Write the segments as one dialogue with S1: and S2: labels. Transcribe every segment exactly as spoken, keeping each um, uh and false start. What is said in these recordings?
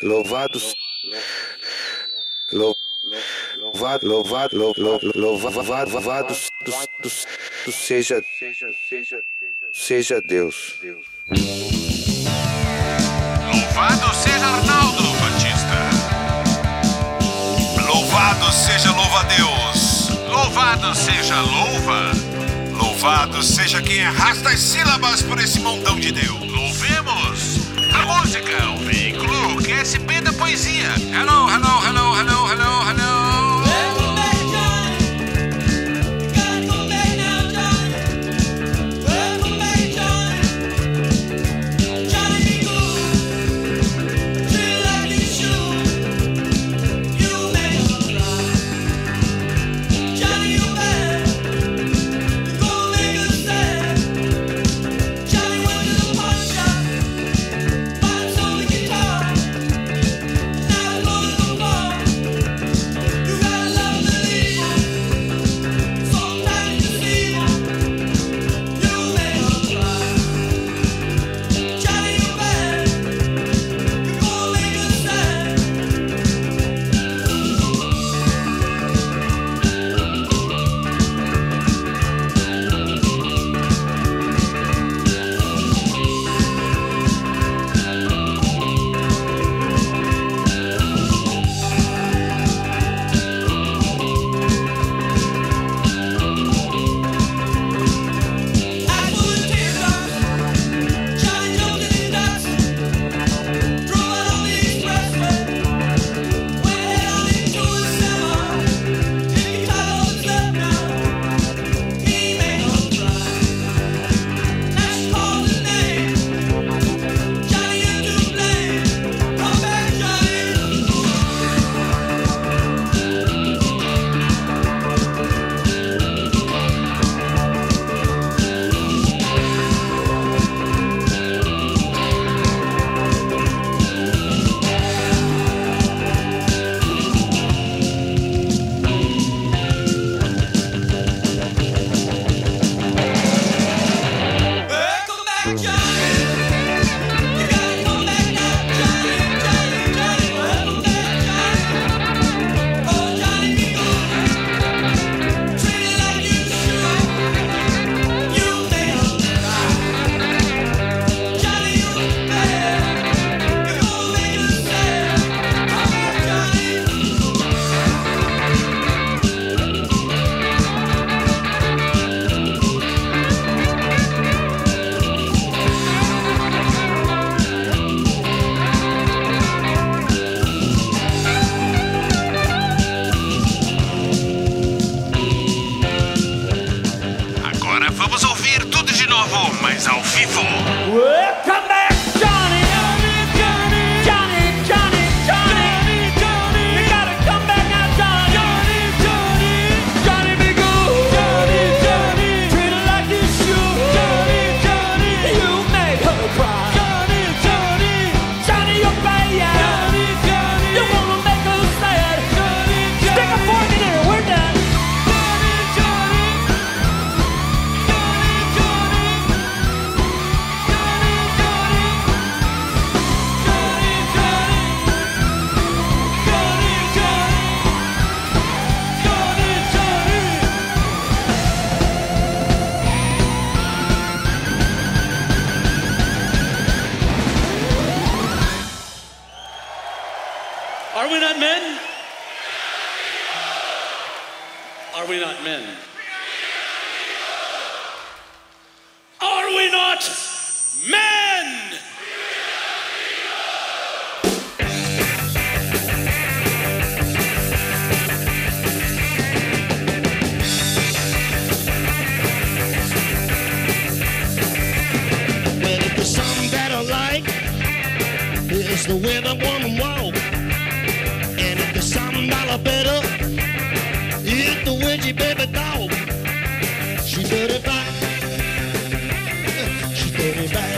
S1: louvados, louvado, louvado, louvado, louvado, seja, seja Deus.
S2: Louvado seja Arnaldo Batista. Louvado seja louva-a-Deus. Louvado seja louva. Louvado seja quem arrasta as sílabas por esse montão de Deus. Louvemos a música, o veículo Q S P da poesia. Hello, hello, hello, hello, hello, hello. Mas ao vivo.
S3: Welcome back, Johnny. Johnny, Johnny, Johnny, Johnny, Johnny. You gotta come back now, Johnny. Johnny, Johnny, Johnny, be good. Johnny, Johnny, treat her like you should. Johnny, Johnny, you make her cry. Johnny, Johnny, Johnny, you're bad. Johnny, Johnny, you wanna make her sad. Johnny, Johnny, stick a fork in her. We're done.
S4: Are we not men? Are we not men? Are we not men?
S5: Well, if there's something that I like, it's the way that woman walk. And if there's something that I better, it's the way she baby dog. She dirty back, she dirty back.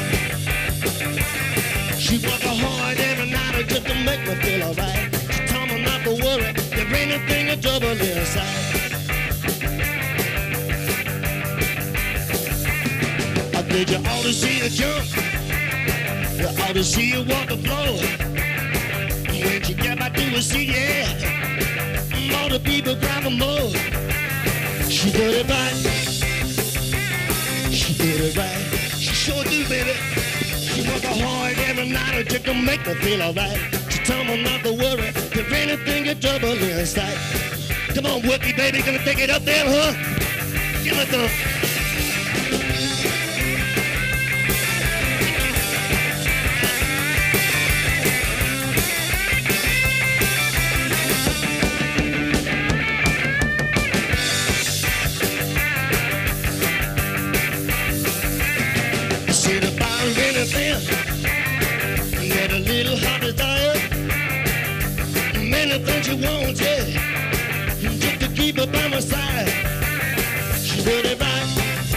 S5: She work hard every night just to make me feel alright. She told me not to worry, there ain't a thing of trouble inside. I did you ought to see her jump, you ought to see her walk the floor. She got back to the city, yeah. All the people grabbing more. She did it right. She did it right. She sure do, baby. She work hard every night just to make me feel alright. She tell me not to worry, if anything get trouble inside. Come on, Wookie, baby, gonna take it up there, huh? Give it the. See the bar in a bed, get a little hot desire. Many things you want, yeah. Just to keep her by my side. She did it right.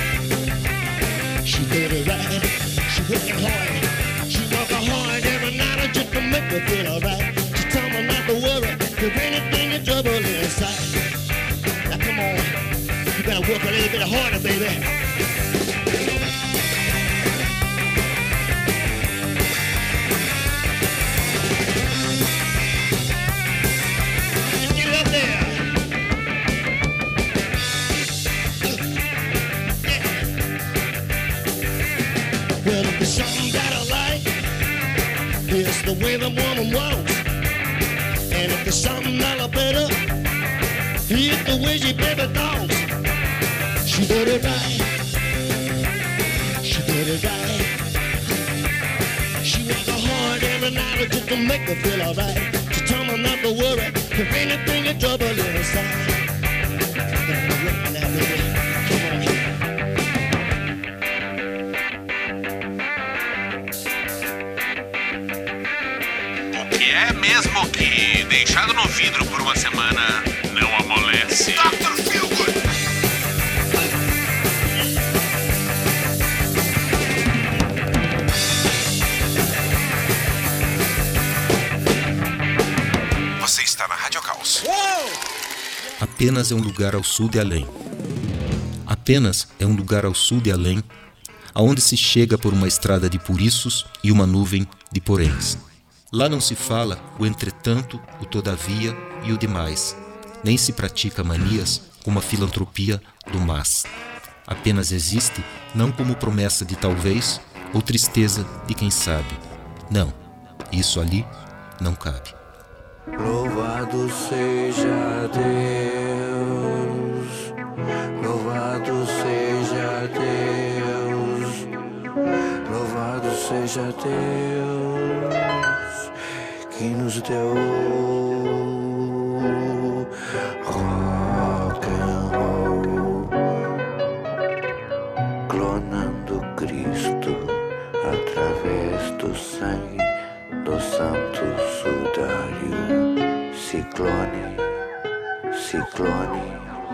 S5: She did it right. She working hard. She working hard every night just to make me feel alright. She tell me not to worry, if anything is trouble inside. Now come on, you better work a little bit harder, baby. Well, if there's something that I like, it's the way the woman walks. And if there's something I love better, it's the way she baby talks. She did it right. She did it right. She worked hard every night just to make me feel alright. She told me not to worry, if anything in trouble inside. Now, baby, come on here.
S2: Que é mesmo que, deixado no vidro por uma semana, não amolece. doutor Feelgood. Você está na Rádio Caos.
S6: Apenas é um lugar ao sul de além. Apenas é um lugar ao sul de além, aonde se chega por uma estrada de puriços e uma nuvem de poréns. Lá não se fala o entretanto, o todavia e o demais. Nem se pratica manias como a filantropia do mas. Apenas existe não como promessa de talvez ou tristeza de quem sabe. Não, isso ali não cabe.
S1: Louvado seja Deus, louvado seja Deus, louvado seja Deus, que nos deu rock and roll, clonando Cristo através do sangue do santo sudário. Ciclone, ciclone.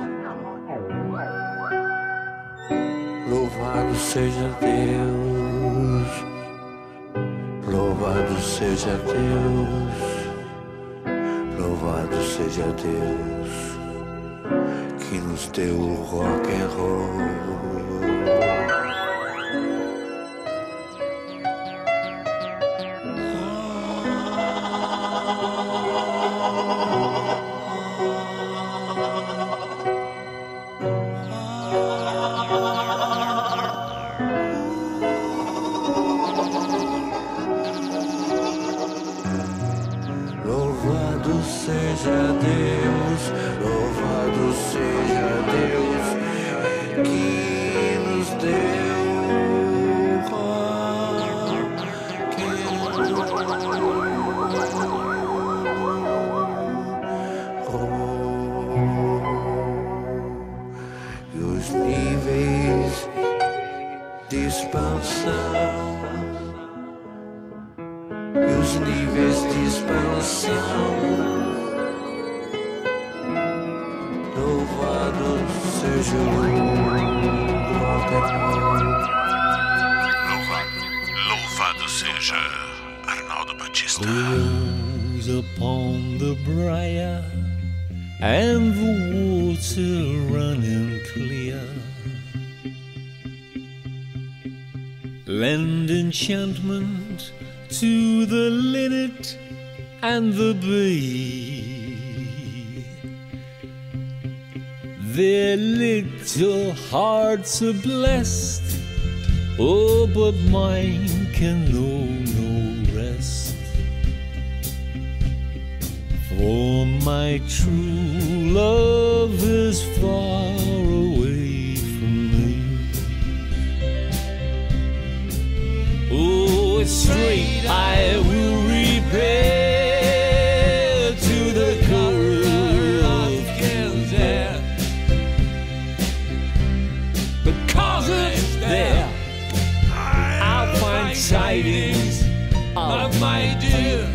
S1: Louvado seja Deus, louvado seja Deus, louvado seja Deus, que nos deu o rock and roll. Louvado seja Deus, louvado seja Deus, que nos deu rock and roll. E os níveis de expansão, e os níveis de expansão. Louvado seja o rock and roll.
S2: Louvado, louvado seja Arnaldo Batista.
S3: Rose upon the briar and the water running clear. Lend enchantment to the linnet and the bee. Their little hearts are blessed, oh, but mine can know no rest. For my true love is far away from me. Oh, straight I will repair to the color of Kildare, because it's there I'll find tidings of my dear.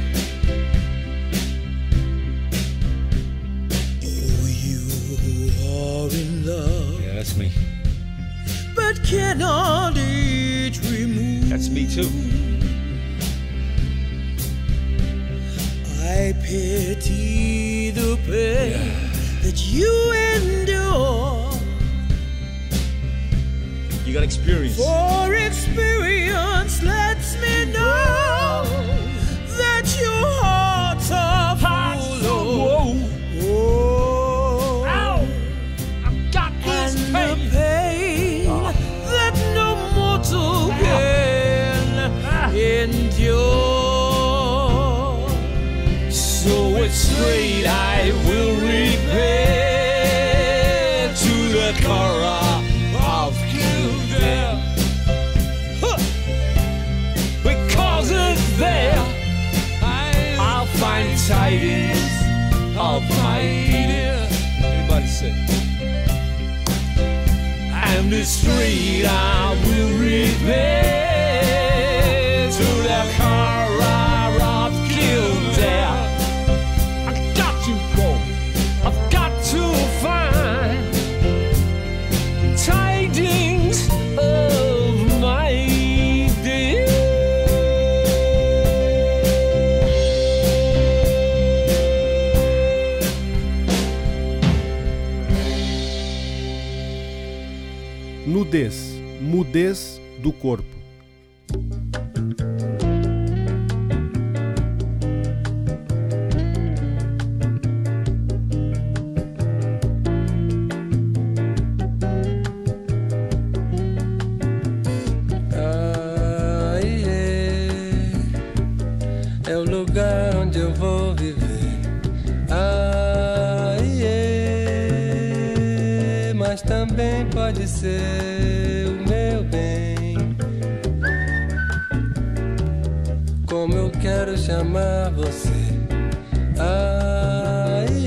S5: Oh, you are in love,
S3: Yeah, that's me.
S5: but cannot each remove.
S3: That's me too.
S5: I pity the pain that you endure,
S3: You got experience.
S5: for experience lets me know that your hearts are full of oh,
S3: I've got
S5: and the pain that no mortal can endure.
S3: So it's straight I will repair to the Cora of Kildare, huh. Because it's there I'll find tidings of my dear. Anybody say? And it's straight I will repair to the Cora of Kildare. I've got to go, I've got to find tidings of my dear.
S7: Nudez, mudez do corpo.
S8: Ai, é, é o lugar onde eu vou viver. Ai, é, mas também pode ser o meu bem. Como eu quero chamar você. Ai,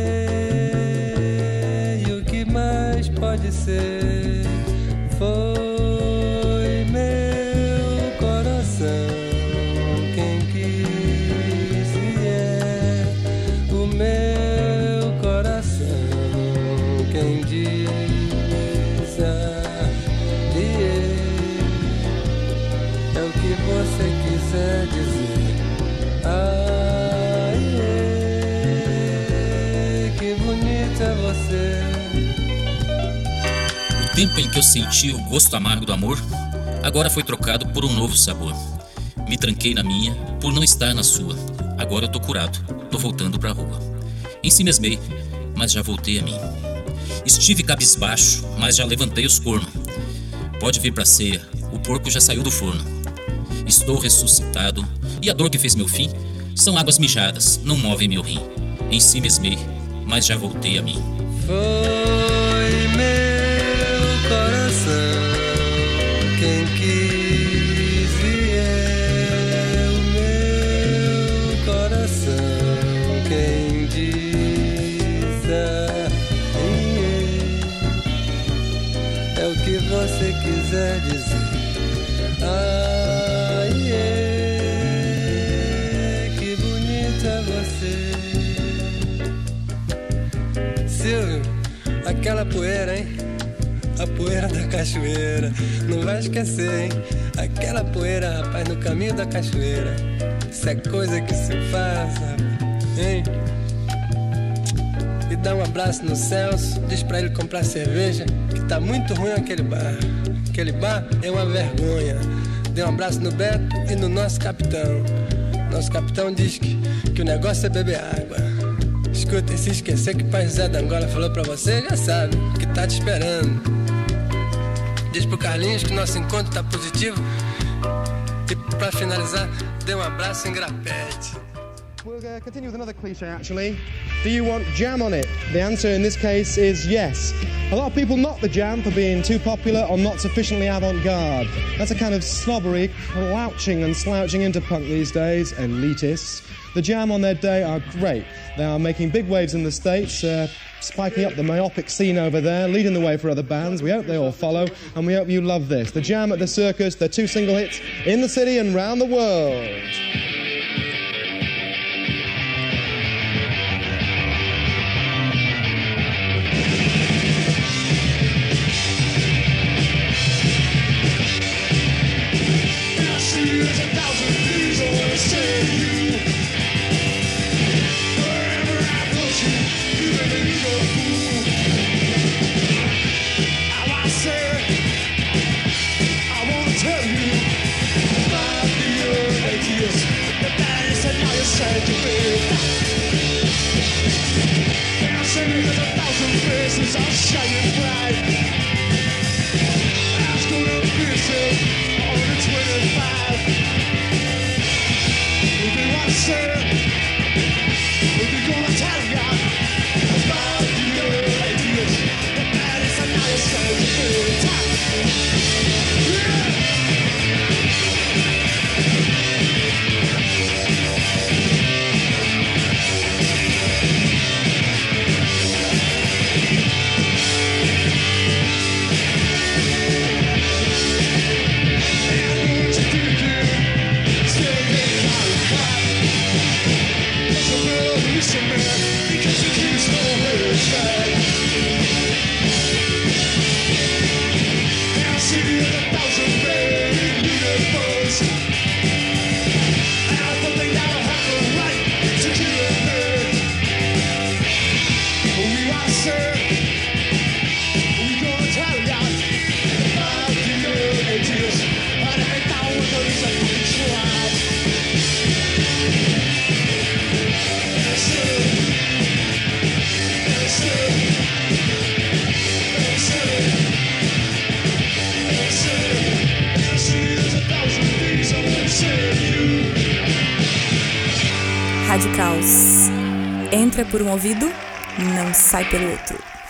S8: é, e o que mais pode ser? Foi meu coração quem quis e é o meu coração quem diz ah, e é, é o que você quiser dizer. Ah, é, que bonito é você.
S9: O tempo em que eu senti o gosto amargo do amor, agora foi trocado por um novo sabor. Me tranquei na minha, por não estar na sua. Agora eu tô curado, tô voltando pra rua. Em si mesmei, mas já voltei a mim. Estive cabisbaixo, mas já levantei os cornos. Pode vir pra ceia, o porco já saiu do forno. Estou ressuscitado, e a dor que fez meu fim são águas mijadas, não movem meu rim. Em si mesmei, mas já voltei a mim.
S8: Foi meu coração quem quis e é o meu coração quem diz ah, e é, é o que você quiser dizer. Ah, e é, que bonito é você. Silvio, aquela poeira, hein? A poeira da cachoeira, não vai esquecer, hein? Aquela poeira, rapaz, no caminho da cachoeira. Isso é coisa que se faz, hein? E dá um abraço no Celso, diz pra ele comprar cerveja, que tá muito ruim aquele bar. Aquele bar é uma vergonha. Dê um abraço no Beto e no nosso capitão. Nosso capitão diz que, que o negócio é beber água. Escuta, e se esquecer que o pai José da Angola falou pra você, já sabe, que tá te esperando. Diz pro Carlinhos que nosso encontro tá positivo. E pra finalizar, dê um abraço em grapete.
S10: We'll uh, continue with another cliche, actually. Do you want jam on it? The answer in this case is yes. A lot of people knock the Jam for being too popular or not sufficiently avant-garde. That's a kind of snobbery, crouching and slouching into punk these days, elitists. The Jam on their day are great. They are making big waves in the States, uh, spiking up the myopic scene over there, leading the way for other bands. We hope they all follow, and we hope you love this. The Jam at the Circus, their two single hits in the city and round the world.
S5: There's a thousand things I wanna say to you. Wherever I go to, you believe you're a fool. Now I say, I wanna tell you about the old atheist, the baddest and now you're sad to be. And I say there's a thousand faces all shining bright. That's gonna be said on the twenty-five. If you want to say, if you're gonna tell ya about the old ideas, the baddest and now you're sad to be. Yeah!
S11: Rádio Caos. Entra por um ouvido, não sai pelo outro.